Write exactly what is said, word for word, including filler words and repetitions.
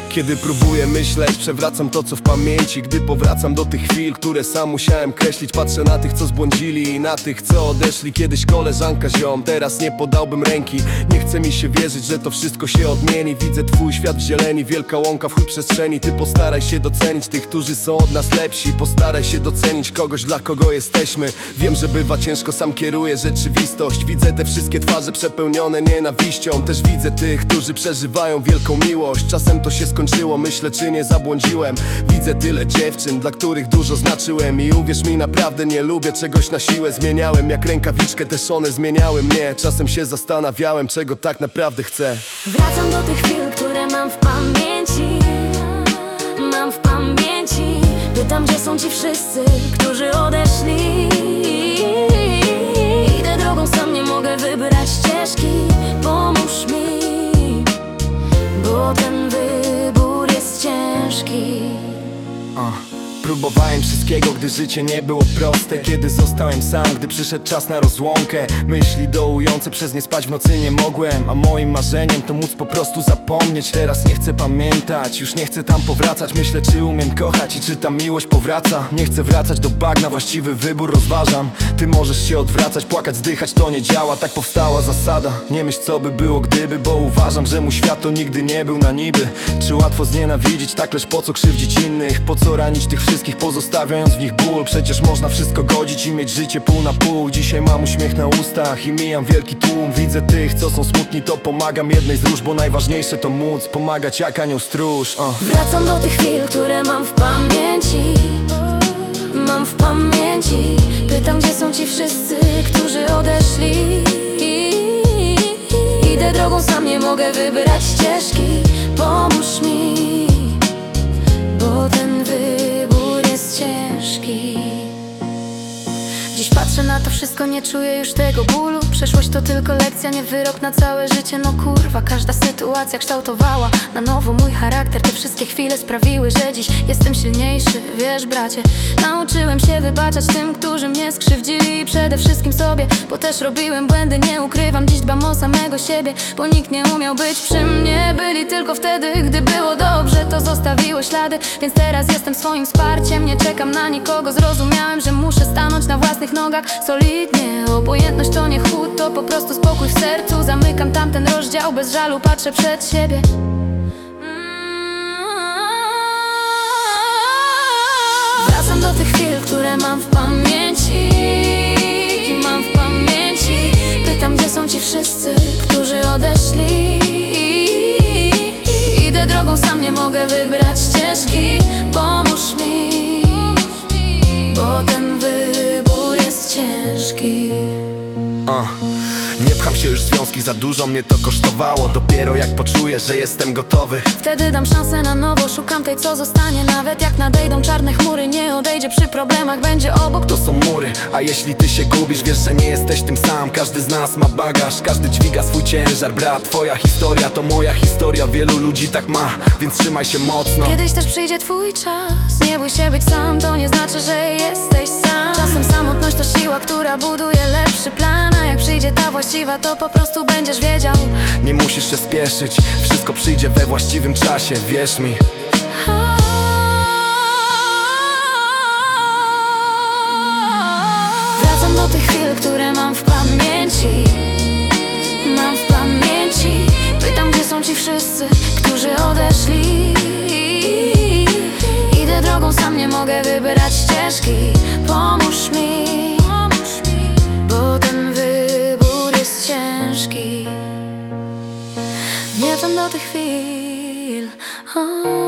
Kiedy próbuję myśleć, przewracam to co w pamięci. Gdy powracam do tych chwil, które sam musiałem kreślić, patrzę na tych co zbłądzili i na tych co odeszli. Kiedyś koleżanka, ziom, teraz nie podałbym ręki. Nie chce mi się wierzyć, że to wszystko się odmieni. Widzę twój świat w zieleni, wielka łąka w chuj przestrzeni. Ty postaraj się docenić tych, którzy są od nas lepsi. Postaraj się docenić kogoś, dla kogo jesteśmy. Wiem, że bywa ciężko, sam kieruję rzeczywistość. Widzę te wszystkie twarze przepełnione nienawiścią. Też widzę tych, którzy przeżywają wielką miłość. Czasem to się skończyło, myślę czy nie zabłądziłem. Widzę tyle dziewczyn, dla których dużo znaczyłem. I uwierz mi, naprawdę nie lubię czegoś na siłę. Zmieniałem jak rękawiczkę, też one zmieniały mnie. Czasem się zastanawiałem, czego tak naprawdę chcę. Wracam do tych chwil, które mam w pamięci. Mam w pamięci. Pytam, gdzie są ci wszyscy, którzy odeszli. Idę drogą, sam nie mogę wybrać ścieżki. Pomóż mi, bo ten wybór jest ciężki. uh. Próbowałem wszystkiego, gdy życie nie było proste. Kiedy zostałem sam, gdy przyszedł czas na rozłąkę. Myśli dołujące, przez nie spać w nocy nie mogłem. A moim marzeniem to móc po prostu zapomnieć. Teraz nie chcę pamiętać, już nie chcę tam powracać. Myślę, czy umiem kochać i czy ta miłość powraca. Nie chcę wracać do bagna, właściwy wybór rozważam. Ty możesz się odwracać, płakać, zdychać, to nie działa. Tak powstała zasada, nie myśl co by było gdyby. Bo uważam, że mój świat to nigdy nie był na niby. Czy łatwo znienawidzić, tak lecz po co krzywdzić innych? Po co ranić tych wszystkich, pozostawiając w nich ból? Przecież można wszystko godzić i mieć życie pół na pół. Dzisiaj mam uśmiech na ustach i mijam wielki tłum. Widzę tych, co są smutni, to pomagam jednej z róż. Bo najważniejsze to móc pomagać jak anioł stróż. uh. Wracam do tych chwil, które mam w pamięci. Mam w pamięci. Pytam, gdzie są ci wszyscy, którzy odeszli. Idę drogą, sam nie mogę wybrać ścieżki. Pomóż mi, bo ten wybór jest ciężki. Dziś patrzę na to wszystko, nie czuję już tego bólu. Przeszłość to tylko lekcja, nie wyrok na całe życie. No kurwa, każda sytuacja kształtowała na nowo mój charakter. Te wszystkie chwile sprawiły, że dziś jestem silniejszy. Wiesz bracie, nauczyłem się wybaczać tym, którzy mnie skrzywdzili. I przede wszystkim sobie, bo też robiłem błędy. Nie ukrywam, dziś dbam o samego siebie, bo nikt nie umiał być przy mnie. Byli tylko wtedy, gdy było dobrze, to zostawiło ślady. Więc teraz jestem swoim wsparciem, nie czekam na nikogo. Zrozumiałem, że muszę stanąć na własnych nogach solidnie. Obojętność to nie chłód, to po prostu spokój w sercu. Zamykam tamten rozdział, bez żalu patrzę przed siebie. Wracam do tych chwil, które mam w pamięci. Mam w pamięci. Pytam, gdzie są ci wszyscy, którzy odeszli. Idę drogą, sam nie mogę wybrać ścieżki. Pomóż mi, bo ten wybór jest ciężki. uh. Nie pcham się już w związki, za dużo mnie to kosztowało. Dopiero jak poczuję, że jestem gotowy, wtedy dam szansę na nowo. Szukam tej, co zostanie. Nawet jak nadejdą czarne chmury, nie odejdzie przy problemach, będzie obok. to są mury, a jeśli ty się gubisz, wiesz, że nie jesteś tym sam. Każdy z nas ma bagaż, każdy dźwiga swój ciężar. Brat, twoja historia to moja historia. Wielu ludzi tak ma, więc trzymaj się mocno. Kiedyś też przyjdzie twój czas. Nie bój się być sam, to nie znaczy, że jesteś sam. Czasem samotność to siła, która buduje lepszy plan. A jak przyjdzie ta właściwa, to po prostu będziesz wiedział. Nie musisz się spieszyć, wszystko przyjdzie we właściwym czasie, wierz mi. Wracam do tych chwil, które mam w pamięci. Mam w pamięci. Pytam, gdzie są ci wszyscy, którzy odeszli. Idę drogą, sam nie mogę wybrać ścieżki. Pomóż mi, bo ten wybór jest ciężki. Wracam do tych chwil.